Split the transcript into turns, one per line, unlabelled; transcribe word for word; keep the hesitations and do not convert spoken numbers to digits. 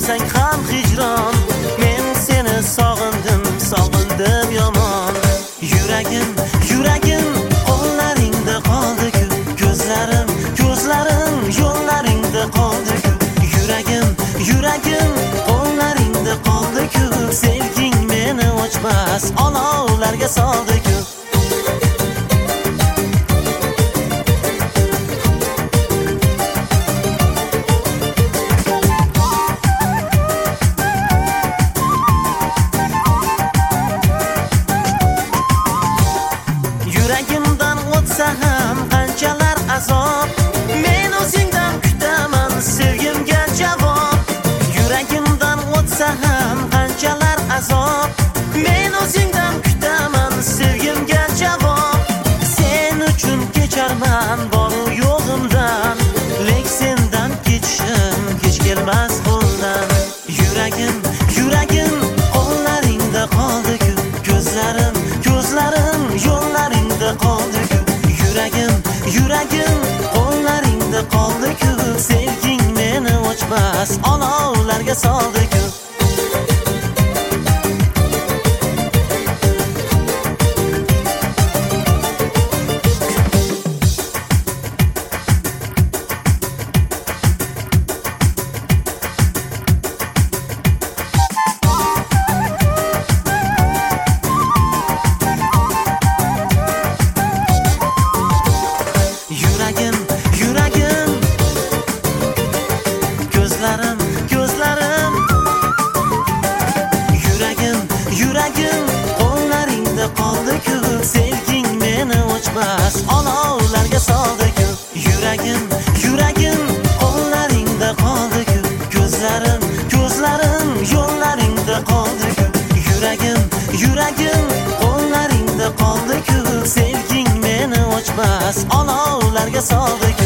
bo'lsang ham hijron. Men seni sog'indim, sog'indim yomon. Yuragim, yuragim qo'llaringda qoldi-ku, ko'zlarim, ko'zlarim yo'llaringda qoldi-ku. Yuragim, yuragim qo'llaringda qoldi-ku, sevging meni o'chmas olovlarga soldi-ku. Yuragimdan o'tsa ham qanchalar azob, men o'zingdan kutaman sevgimga javob. Yuragimdan o'tsa ham qanchalar azob, men o'zingdan kutaman sevgimga javob. Sen uchun kecharman boru yo'g'imdan, lek sendan kechishim hech kelmas qo'ldan. Yuragim, yuragim qo'llaringda qoldi-ku, ko'zlarim, ko'zlarim yo'llaringda qoldi-ku. Yuragim, yuragim qo'llaringda qoldi-ku, sevging meni o'chmas olovlarga soldi-ku. Yuragim, yuragim ko'zlarim, ko'zlarim. Yuragim, yuragim qo'llaringda qoldi-ku, sevging meni o'chmas olovlarga soldi-ku. Yuragim, yuragim qo'llaringda qoldi-ku, ko'zlarim, ko'zlarim yo'llaringda qoldi-ku. Yuragim, yuragim qo'llaringda qoldi-ku, sevging meni o'chmas olovlarga soldi-ku.